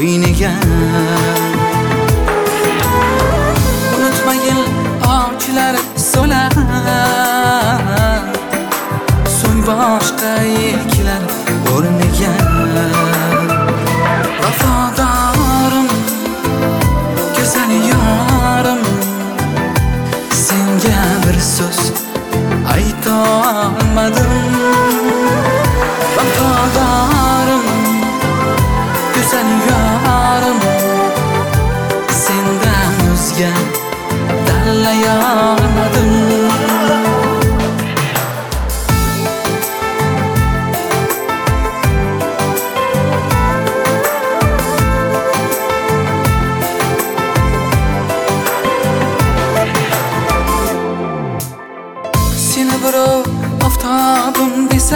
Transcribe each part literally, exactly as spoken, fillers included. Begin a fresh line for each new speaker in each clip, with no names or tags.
bo'yniga. Unutmagin ovchilar so'lar, so'ng boshqa yeklar o'rniga. Vafodorim, go'zal yorim, senga bir so'z ayta olmadim. Vafodorim, go'zal yorim, sendan o'zga tanlay olmadim. Seni birov oftobim desa,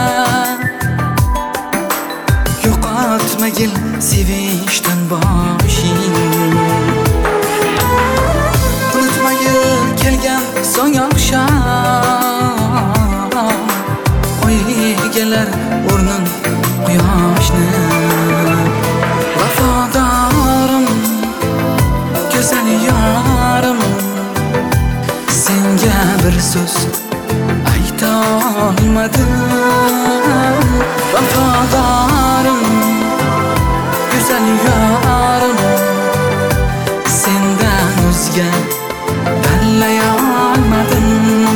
yo'qotmagil sevishdan boshing. Unutmagil kelgan so'ng oqshom, oy egalar o'rnin quyoshni. Vafodorim, go'zal yorim, senga bir so'z ayta olmadim. Vafodorim, go'zal yorim, sendan o'zga tanlay olmadim.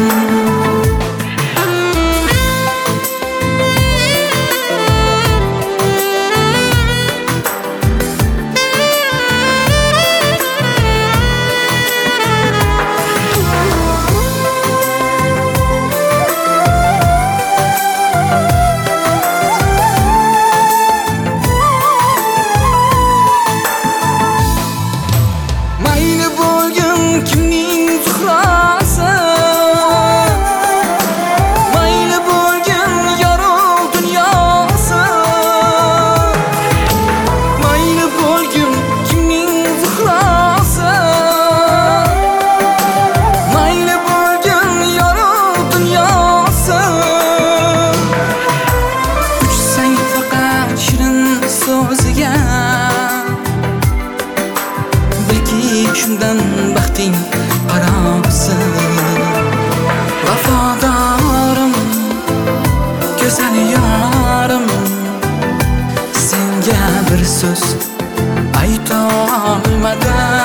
Shundan baxting qarobsin. Vafodorim, go'zal yorim, senga bir so'z ayta olmadim.